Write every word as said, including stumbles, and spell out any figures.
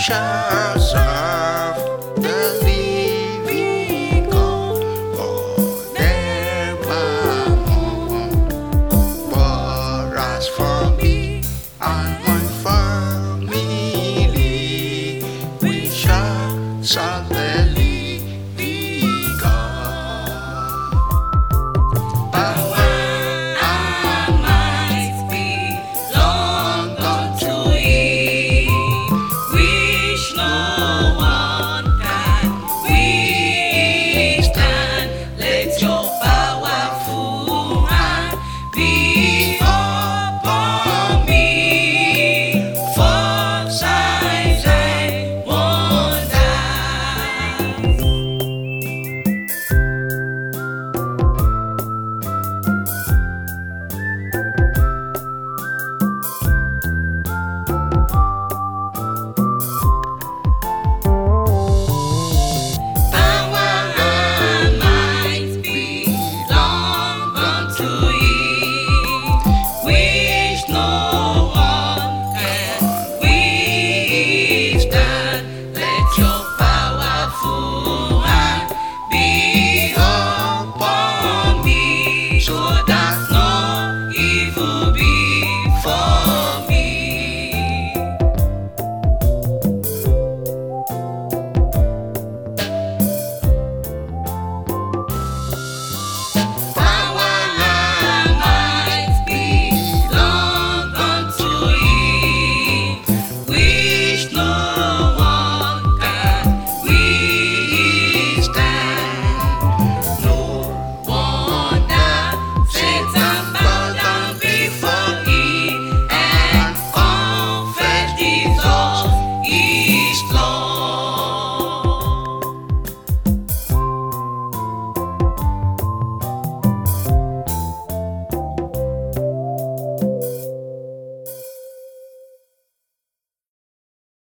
shall serve the living God forevermore. But as for me and my family, we shall serve the living God. Power and might belong unto Him, which no one can withstand. Let your powerful hand be upon me for signs and wonders. Power and might belong unto Him, which no one can withstand. Let your powerful hand be upon me, so that